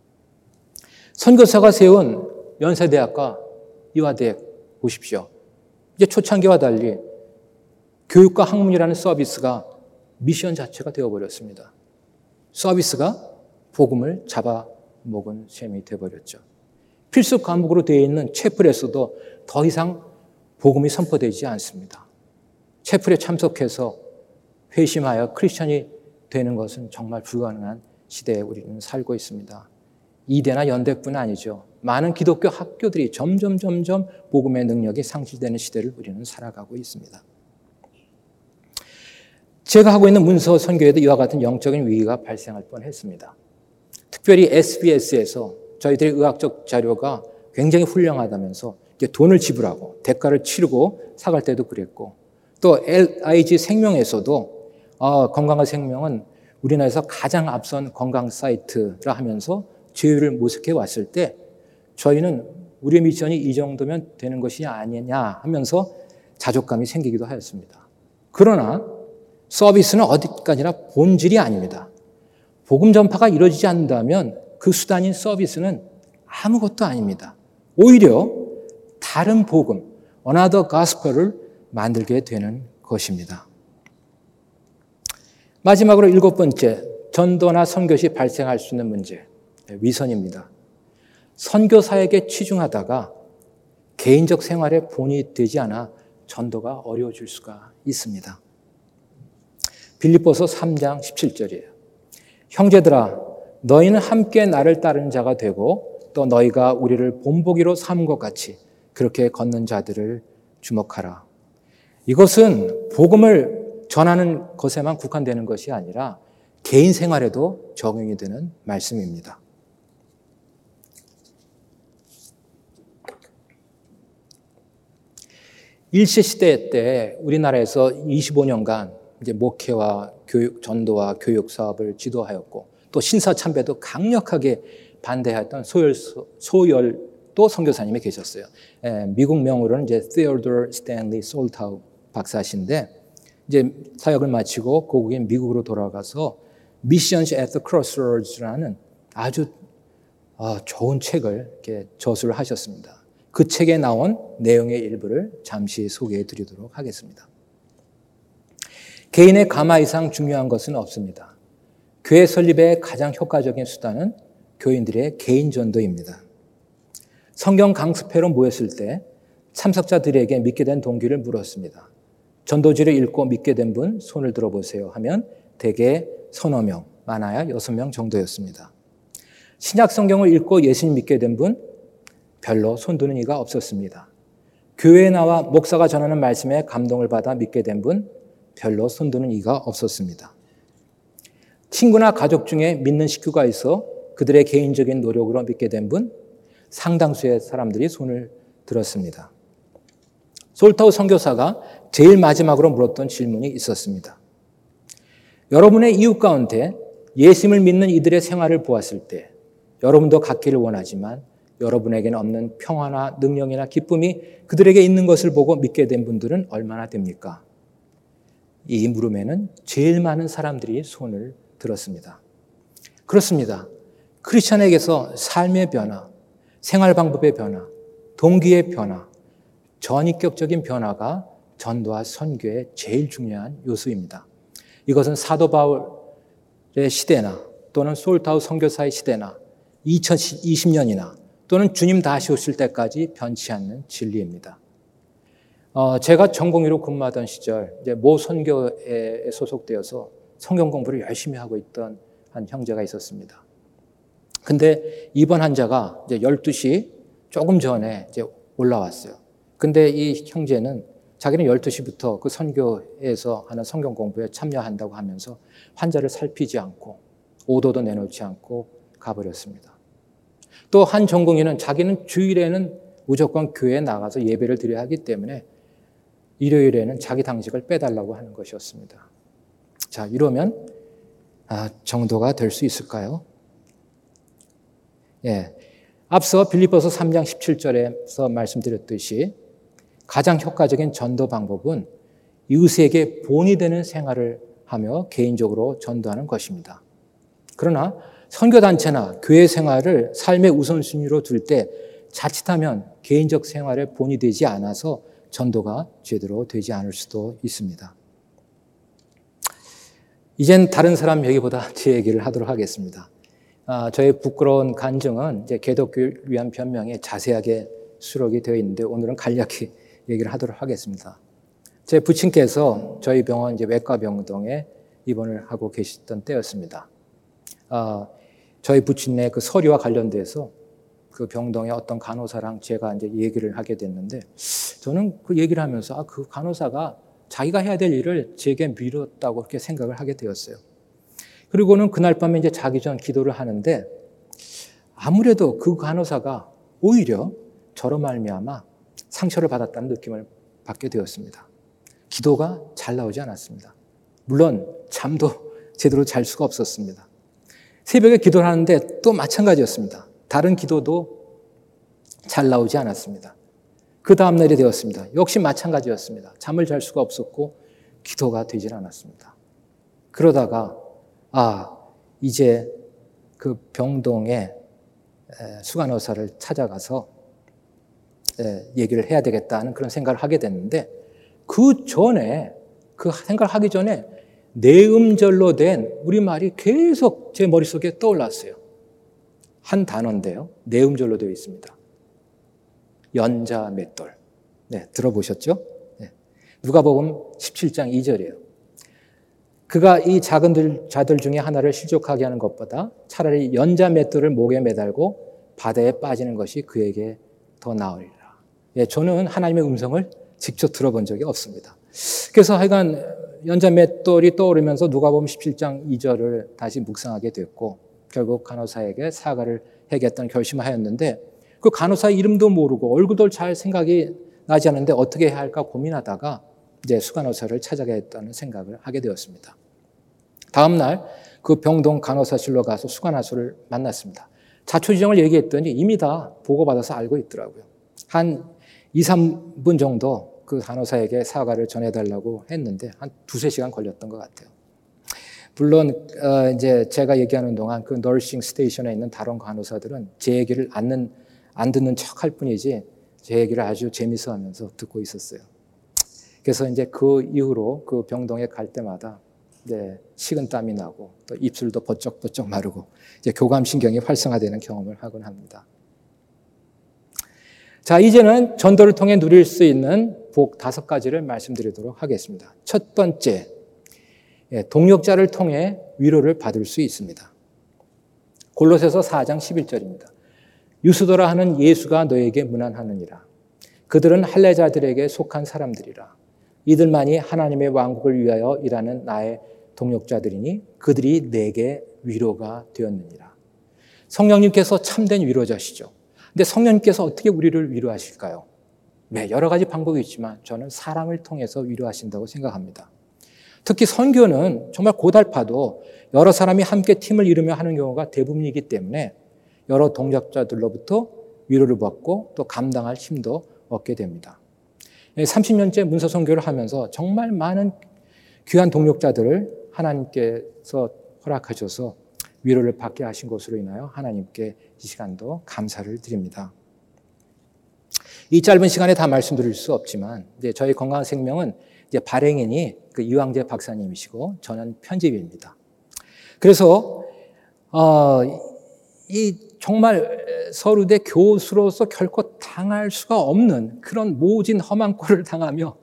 선교사가 세운 연세대학과 이화대학 보십시오. 이제 초창기와 달리 교육과 학문이라는 서비스가 미션 자체가 되어버렸습니다. 서비스가 복음을 잡아먹은 셈이 되어버렸죠. 필수 과목으로 되어 있는 채플에서도 더 이상 복음이 선포되지 않습니다. 채플에 참석해서 회심하여 크리스천이 되는 것은 정말 불가능한 시대에 우리는 살고 있습니다. 이대나 연대뿐 아니죠. 많은 기독교 학교들이 점점 복음의 능력이 상실되는 시대를 우리는 살아가고 있습니다. 제가 하고 있는 문서 선교에도 이와 같은 영적인 위기가 발생할 뻔했습니다. 특별히 SBS에서 저희들의 의학적 자료가 굉장히 훌륭하다면서 돈을 지불하고 대가를 치르고 사갈 때도 그랬고 또 LIG 생명에서도 건강한 생명은 우리나라에서 가장 앞선 건강 사이트라 하면서 제휴를 모색해 왔을 때 저희는 우리의 미션이 이 정도면 되는 것이 아니냐 하면서 자족감이 생기기도 하였습니다. 그러나 서비스는 어디까지나 본질이 아닙니다. 복음 전파가 이루어지지 않는다면 그 수단인 서비스는 아무것도 아닙니다. 오히려 다른 복음, another gospel을 만들게 되는 것입니다. 마지막으로 일곱 번째, 전도나 선교 시 발생할 수 있는 문제, 위선입니다. 선교사에게 치중하다가 개인적 생활에 본이 되지 않아 전도가 어려워질 수가 있습니다. 빌립보서 3장 17절이에요. 형제들아, 너희는 함께 나를 따르는 자가 되고 또 너희가 우리를 본보기로 삼은 것 같이 그렇게 걷는 자들을 주목하라. 이것은 복음을 전하는 것에만 국한되는 것이 아니라 개인 생활에도 적용이 되는 말씀입니다. 일제시대 때 우리나라에서 25년간 이제 목회와 교육, 전도와 교육 사업을 지도하였고 또 신사참배도 강력하게 반대했던 소열도 선교사님이 계셨어요. 미국 명으로는 이제 Theodore Stanley Soltau 박사신데 이제 사역을 마치고 고국인 미국으로 돌아가서 Missions at the Crossroads라는 아주 좋은 책을 이렇게 저술을 하셨습니다. 그 책에 나온 내용의 일부를 잠시 소개해 드리도록 하겠습니다. 개인의 가마 이상 중요한 것은 없습니다. 교회 설립의 가장 효과적인 수단은 교인들의 개인 전도입니다. 성경 강습회로 모였을 때 참석자들에게 믿게 된 동기를 물었습니다. 전도지를 읽고 믿게 된 분 손을 들어보세요 하면 대개 서너 명, 많아야 6명 정도였습니다. 신약 성경을 읽고 예수님 믿게 된 분 별로 손드는 이가 없었습니다. 교회에 나와 목사가 전하는 말씀에 감동을 받아 믿게 된 분 별로 손드는 이가 없었습니다. 친구나 가족 중에 믿는 식구가 있어 그들의 개인적인 노력으로 믿게 된 분 상당수의 사람들이 손을 들었습니다. 솔타우 선교사가 제일 마지막으로 물었던 질문이 있었습니다. 여러분의 이웃 가운데 예수님을 믿는 이들의 생활을 보았을 때 여러분도 갖기를 원하지만 여러분에게는 없는 평화나 능력이나 기쁨이 그들에게 있는 것을 보고 믿게 된 분들은 얼마나 됩니까? 이 물음에는 제일 많은 사람들이 손을 들었습니다. 그렇습니다. 크리스천에게서 삶의 변화, 생활 방법의 변화, 동기의 변화, 전인격적인 변화가 전도와 선교의 제일 중요한 요소입니다. 이것은 사도 바울의 시대나 또는 솔타우 선교사의 시대나 2020년이나 또는 주님 다시 오실 때까지 변치 않는 진리입니다. 제가 전공의로 근무하던 시절 이제 모 선교에 소속되어서 성경 공부를 열심히 하고 있던 한 형제가 있었습니다. 근데 이번 환자가 이제 12시 조금 전에 이제 올라왔어요. 근데 이 형제는 자기는 12시부터 그 선교에서 하는 성경 공부에 참여한다고 하면서 환자를 살피지 않고 오도도 내놓지 않고 가버렸습니다. 또 한 전공의는 자기는 주일에는 무조건 교회에 나가서 예배를 드려야 하기 때문에 일요일에는 자기 당직을 빼달라고 하는 것이었습니다. 자, 이러면 정도가 될 수 있을까요? 예. 앞서 빌립보서 3장 17절에서 말씀드렸듯이 가장 효과적인 전도 방법은 이웃에게 본이 되는 생활을 하며 개인적으로 전도하는 것입니다. 그러나 선교단체나 교회 생활을 삶의 우선순위로 둘 때 자칫하면 개인적 생활에 본이 되지 않아서 전도가 제대로 되지 않을 수도 있습니다. 이젠 다른 사람 얘기보다 제 얘기를 하도록 하겠습니다. 저의 부끄러운 간증은 이제 개독교를 위한 변명에 자세하게 수록이 되어 있는데 오늘은 간략히 얘기를 하도록 하겠습니다. 제 부친께서 저희 병원 이제 외과병동에 입원을 하고 계시던 때였습니다. 저희 부친의 그 서류와 관련돼서 그 병동의 어떤 간호사랑 제가 이제 얘기를 하게 됐는데 저는 그 얘기를 하면서 그 간호사가 자기가 해야 될 일을 제게 미뤘다고 그렇게 생각을 하게 되었어요. 그리고는 그날 밤에 이제 자기 전 기도를 하는데 아무래도 그 간호사가 오히려 저로 말미암아 상처를 받았다는 느낌을 받게 되었습니다. 기도가 잘 나오지 않았습니다. 물론 잠도 제대로 잘 수가 없었습니다. 새벽에 기도를 하는데 또 마찬가지였습니다. 다른 기도도 잘 나오지 않았습니다. 그 다음 날이 되었습니다. 역시 마찬가지였습니다. 잠을 잘 수가 없었고 기도가 되질 않았습니다. 그러다가 이제 그 병동에 수간호사를 찾아가서 얘기를 해야 되겠다는 그런 생각을 하게 됐는데 그 생각을 하기 전에 내음절로 된 우리말이 계속 제 머릿속에 떠올랐어요. 한 단어인데요. 내음절로 되어 있습니다. 연자맷돌. 네, 들어보셨죠? 네. 누가복음 17장 2절이에요. 그가 이 작은 자들 중에 하나를 실족하게 하는 것보다 차라리 연자 맷돌을 목에 매달고 바다에 빠지는 것이 그에게 더 나으리라. 예, 저는 하나님의 음성을 직접 들어본 적이 없습니다. 그래서 하여간 연자 맷돌이 떠오르면서 누가복음 17장 2절을 다시 묵상하게 됐고 결국 간호사에게 사과를 해야겠다는 결심을 하였는데 그 간호사 이름도 모르고 얼굴도 잘 생각이 나지 않는데 어떻게 해야 할까 고민하다가 이제 수간호사를 찾아가겠다는 생각을 하게 되었습니다. 다음 날 그 병동 간호사실로 가서 수간호사를 만났습니다. 자초지종을 얘기했더니 이미 다 보고받아서 알고 있더라고요. 한 2, 3분 정도 그 간호사에게 사과를 전해달라고 했는데 한 2-3시간 걸렸던 것 같아요. 물론 이제 제가 얘기하는 동안 그 너싱 스테이션에 있는 다른 간호사들은 제 얘기를 안 듣는 척할 뿐이지 제 얘기를 아주 재미있어하면서 듣고 있었어요. 그래서 이제 그 이후로 그 병동에 갈 때마다 이제 식은땀이 나고 또 입술도 버쩍버쩍 마르고 이제 교감신경이 활성화되는 경험을 하곤 합니다. 자, 이제는 전도를 통해 누릴 수 있는 복 5가지를 말씀드리도록 하겠습니다. 첫 번째, 동역자를 통해 위로를 받을 수 있습니다. 골로새서 4장 11절입니다. 유스도라 하는 예수가 너에게 문안하느니라. 그들은 할례자들에게 속한 사람들이라. 이들만이 하나님의 왕국을 위하여 일하는 나의 동역자들이니 그들이 내게 위로가 되었느니라. 성령님께서 참된 위로자시죠. 근데 성령님께서 어떻게 우리를 위로하실까요? 네, 여러 가지 방법이 있지만 저는 사랑을 통해서 위로하신다고 생각합니다. 특히 선교는 정말 고달파도 여러 사람이 함께 팀을 이루며 하는 경우가 대부분이기 때문에 여러 동역자들로부터 위로를 받고 또 감당할 힘도 얻게 됩니다. 30년째 문서 선교를 하면서 정말 많은 귀한 동역자들을 하나님께서 허락하셔서 위로를 받게 하신 것으로 인하여 하나님께 이 시간도 감사를 드립니다. 이 짧은 시간에 다 말씀드릴 수 없지만 이제 저희 건강한 생명은 이제 발행인이 그 이황재 박사님이시고 저는 편집입니다. 그래서 이 정말 서울대 교수로서 결코 당할 수가 없는 그런 모진 험한 꼴을 당하며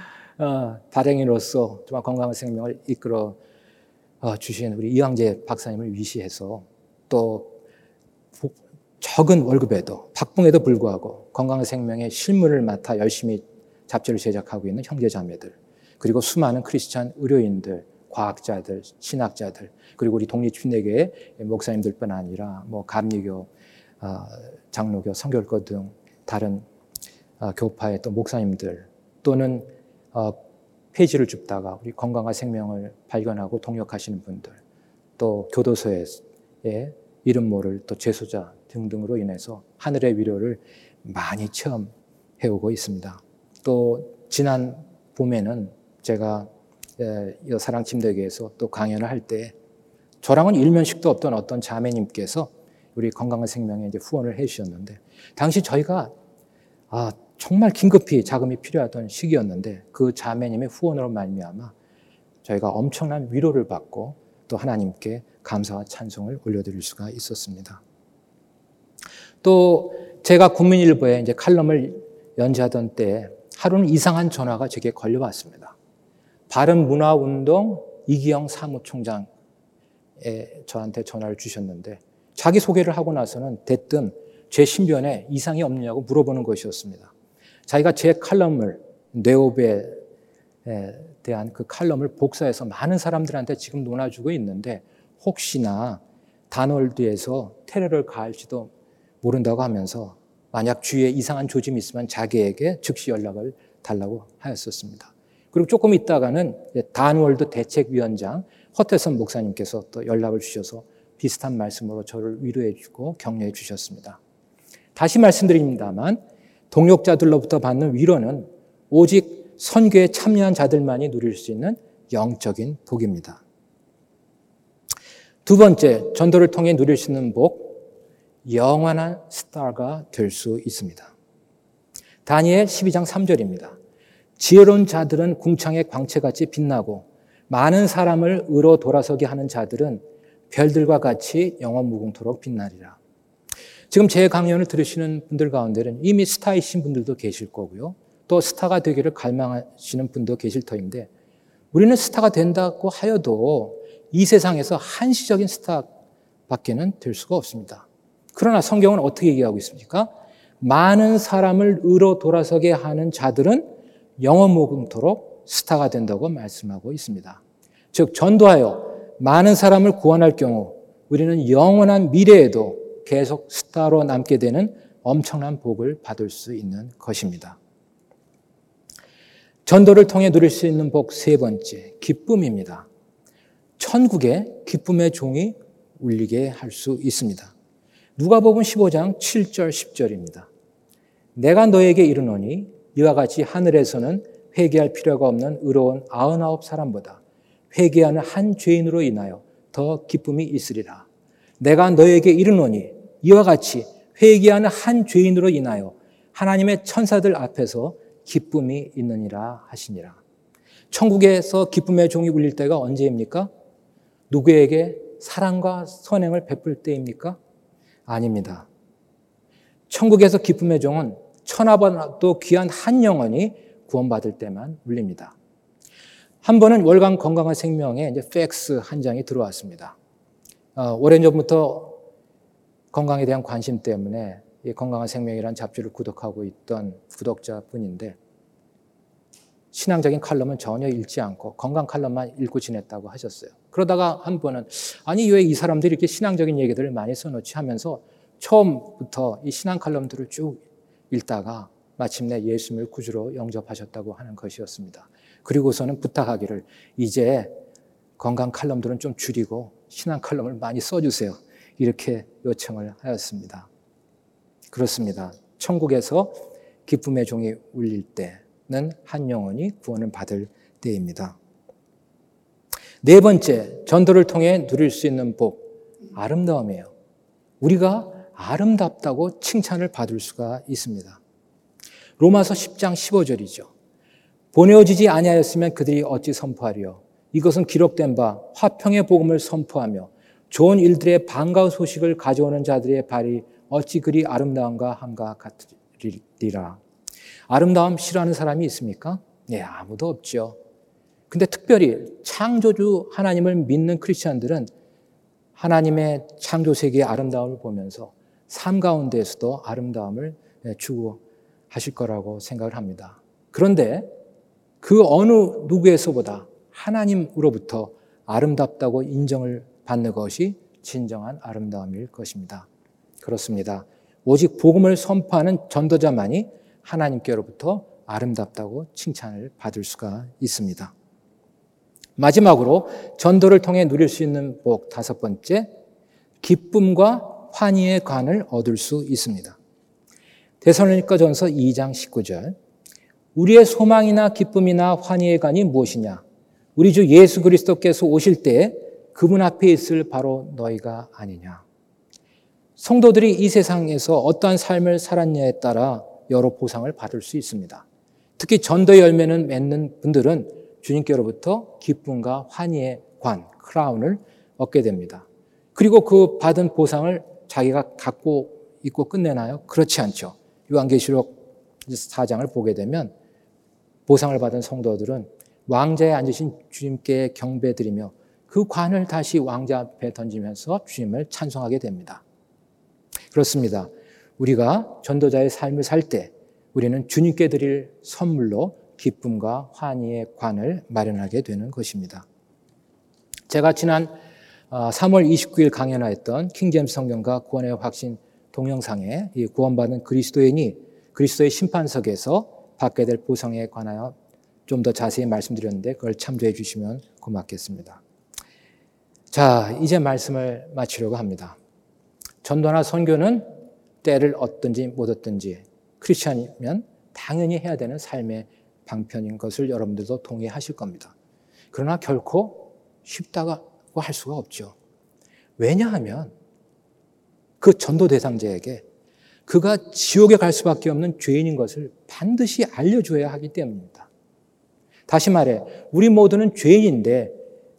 발행인으로서 정말 건강한 생명을 이끌어 주신 우리 이황재 박사님을 위시해서 또 적은 월급에도 박봉에도 불구하고 건강한 생명의 실무를 맡아 열심히 잡지를 제작하고 있는 형제자매들 그리고 수많은 크리스찬 의료인들 과학자들, 신학자들, 그리고 우리 독립침례교회 목사님들뿐 아니라 뭐 감리교, 장로교, 선교일거 등 다른 교파의 또 목사님들 또는 폐지를 줍다가 우리 건강한 생명을 발견하고 동역하시는 분들, 또 교도소의 이름 모를 또 재소자 등등으로 인해서 하늘의 위로를 많이 체험해오고 있습니다. 또 지난 봄에는 제가 사랑침대교회에서 또 강연을 할 때 저랑은 일면식도 없던 어떤 자매님께서 우리 건강한 생명에 이제 후원을 해주셨는데 당시 저희가 정말 긴급히 자금이 필요하던 시기였는데 그 자매님의 후원으로 말미암아 저희가 엄청난 위로를 받고 또 하나님께 감사와 찬송을 올려드릴 수가 있었습니다. 또 제가 국민일보에 이제 칼럼을 연재하던 때 하루는 이상한 전화가 제게 걸려왔습니다. 바른문화운동 이기영 사무총장에 저한테 전화를 주셨는데 자기 소개를 하고 나서는 대뜸 제 신변에 이상이 없느냐고 물어보는 것이었습니다. 자기가 제 칼럼을 뇌업에 대한 그 칼럼을 복사해서 많은 사람들한테 지금 논아주고 있는데 혹시나 단월드에서 테러를 가할지도 모른다고 하면서 만약 주위에 이상한 조짐이 있으면 자기에게 즉시 연락을 달라고 하였었습니다. 그리고 조금 있다가는 단월드 대책위원장 허태선 목사님께서 또 연락을 주셔서 비슷한 말씀으로 저를 위로해 주고 격려해 주셨습니다. 다시 말씀드립니다만 동역자들로부터 받는 위로는 오직 선교에 참여한 자들만이 누릴 수 있는 영적인 복입니다. 두 번째, 전도를 통해 누릴 수 있는 복, 영원한 스타가 될 수 있습니다. 다니엘 12장 3절입니다. 지혜로운 자들은 궁창의 광채같이 빛나고 많은 사람을 의로 돌아서게 하는 자들은 별들과 같이 영원 무궁토록 빛나리라. 지금 제 강연을 들으시는 분들 가운데는 이미 스타이신 분들도 계실 거고요. 또 스타가 되기를 갈망하시는 분도 계실 터인데 우리는 스타가 된다고 하여도 이 세상에서 한시적인 스타밖에는 될 수가 없습니다. 그러나 성경은 어떻게 얘기하고 있습니까? 많은 사람을 의로 돌아서게 하는 자들은 영원 무궁토록 스타가 된다고 말씀하고 있습니다. 즉 전도하여 많은 사람을 구원할 경우 우리는 영원한 미래에도 계속 스타로 남게 되는 엄청난 복을 받을 수 있는 것입니다. 전도를 통해 누릴 수 있는 복 세 번째, 기쁨입니다. 천국에 기쁨의 종이 울리게 할 수 있습니다. 누가복음 15장 7절 10절입니다. 내가 너에게 이르노니 이와 같이 하늘에서는 회개할 필요가 없는 의로운 99사람보다 회개하는 한 죄인으로 인하여 더 기쁨이 있으리라. 내가 너에게 이르노니 이와 같이 회개하는 한 죄인으로 인하여 하나님의 천사들 앞에서 기쁨이 있느니라 하시니라. 천국에서 기쁨의 종이 울릴 때가 언제입니까? 누구에게 사랑과 선행을 베풀 때입니까? 아닙니다. 천국에서 기쁨의 종은 천하보다도 귀한 한 영혼이 구원받을 때만 울립니다. 한 번은 월간 건강한 생명에 이제 팩스 한 장이 들어왔습니다. 오랜 전부터 건강에 대한 관심 때문에 이 건강한 생명이라는 잡지를 구독하고 있던 구독자분인데 신앙적인 칼럼은 전혀 읽지 않고 건강 칼럼만 읽고 지냈다고 하셨어요. 그러다가 한 번은 아니 왜 이 사람들이 이렇게 신앙적인 얘기들을 많이 써놓지 하면서 처음부터 이 신앙 칼럼들을 쭉 읽다가 마침내 예수님을 구주로 영접하셨다고 하는 것이었습니다. 그리고서는 부탁하기를 이제 건강 칼럼들은 좀 줄이고 신앙 칼럼을 많이 써주세요. 이렇게 요청을 하였습니다. 그렇습니다. 천국에서 기쁨의 종이 울릴 때는 한 영혼이 구원을 받을 때입니다. 네 번째, 전도를 통해 누릴 수 있는 복, 아름다움이에요. 우리가 아름답다고 칭찬을 받을 수가 있습니다. 로마서 10장 15절이죠. 보내어지지 아니하였으면 그들이 어찌 선포하리요. 이것은 기록된 바 화평의 복음을 선포하며 좋은 일들의 반가운 소식을 가져오는 자들의 발이 어찌 그리 아름다운가 함과 같으리라. 아름다움 싫어하는 사람이 있습니까? 네, 아무도 없죠. 근데 특별히 창조주 하나님을 믿는 크리스천들은 하나님의 창조 세계의 아름다움을 보면서 삶 가운데에서도 아름다움을 추구하실 거라고 생각을 합니다. 그런데 그 어느 누구에서보다 하나님으로부터 아름답다고 인정을 받는 것이 진정한 아름다움일 것입니다. 그렇습니다. 오직 복음을 선포하는 전도자만이 하나님께로부터 아름답다고 칭찬을 받을 수가 있습니다. 마지막으로 전도를 통해 누릴 수 있는 복 다섯 번째, 기쁨과 환희의 관을 얻을 수 있습니다. 데살로니가전서 2장 19절, 우리의 소망이나 기쁨이나 환희의 관이 무엇이냐? 우리 주 예수 그리스도께서 오실 때에 그분 앞에 있을 바로 너희가 아니냐. 성도들이 이 세상에서 어떠한 삶을 살았냐에 따라 여러 보상을 받을 수 있습니다. 특히 전도 열매는 맺는 분들은 주님께로부터 기쁨과 환희의 관, 크라운을 얻게 됩니다. 그리고 그 받은 보상을 자기가 갖고 있고 끝내나요? 그렇지 않죠. 요한계시록 4장을 보게 되면 보상을 받은 성도들은 왕자에 앉으신 주님께 경배드리며 그 관을 다시 왕자 앞에 던지면서 주님을 찬송하게 됩니다. 그렇습니다. 우리가 전도자의 삶을 살 때 우리는 주님께 드릴 선물로 기쁨과 환희의 관을 마련하게 되는 것입니다. 제가 지난 3월 29일 강연하였던 킹제임스 성경과 구원의 확신 동영상에 이 구원받은 그리스도인이 그리스도의 심판석에서 받게 될 보상에 관하여 좀 더 자세히 말씀드렸는데 그걸 참조해 주시면 고맙겠습니다. 자, 이제 말씀을 마치려고 합니다. 전도나 선교는 때를 얻든지 못 얻든지 크리스천이면 당연히 해야 되는 삶의 방편인 것을 여러분들도 동의하실 겁니다. 그러나 결코 쉽다고 할 수가 없죠. 왜냐하면 그 전도 대상자에게 그가 지옥에 갈 수밖에 없는 죄인인 것을 반드시 알려줘야 하기 때문입니다. 다시 말해 우리 모두는 죄인인데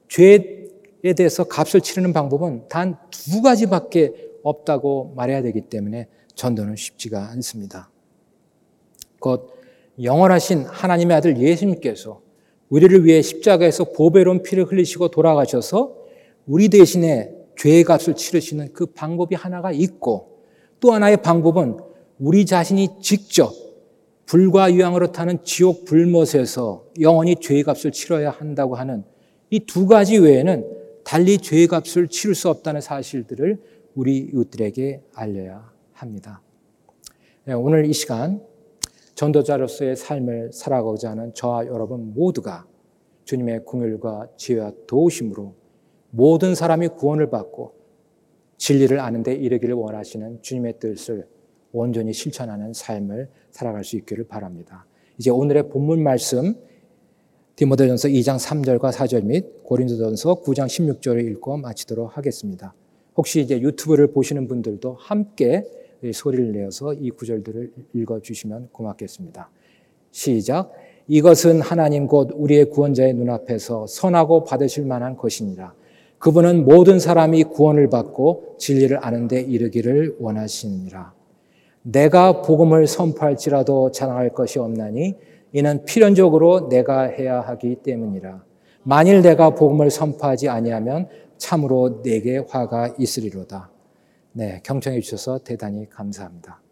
죄에 대해서 값을 치르는 방법은 단 두 가지밖에 없다고 말해야 되기 때문에 전도는 쉽지가 않습니다. 곧 영원하신 하나님의 아들 예수님께서 우리를 위해 십자가에서 보배로운 피를 흘리시고 돌아가셔서 우리 대신에 죄의 값을 치르시는 그 방법이 하나가 있고, 또 하나의 방법은 우리 자신이 직접 불과 유황으로 타는 지옥 불못에서 영원히 죄의 값을 치러야 한다고 하는 이 두 가지 외에는 달리 죄의 값을 치를 수 없다는 사실들을 우리 이웃들에게 알려야 합니다. 오늘 이 시간 전도자로서의 삶을 살아가고자 하는 저와 여러분 모두가 주님의 긍휼과 지혜와 도우심으로 모든 사람이 구원을 받고 진리를 아는 데 이르기를 원하시는 주님의 뜻을 온전히 실천하는 삶을 살아갈 수 있기를 바랍니다. 이제 오늘의 본문 말씀 디모데전서 2장 3절과 4절 및 고린도전서 9장 16절을 읽고 마치도록 하겠습니다. 혹시 이제 유튜브를 보시는 분들도 함께 소리를 내어서 이 구절들을 읽어주시면 고맙겠습니다. 시작. 이것은 하나님 곧 우리의 구원자의 눈앞에서 선하고 받으실 만한 것이니라. 그분은 모든 사람이 구원을 받고 진리를 아는 데 이르기를 원하시니라. 내가 복음을 선포할지라도 자랑할 것이 없나니 이는 필연적으로 내가 해야 하기 때문이라. 만일 내가 복음을 선포하지 아니하면 참으로 내게 화가 있으리로다. 네, 경청해 주셔서 대단히 감사합니다.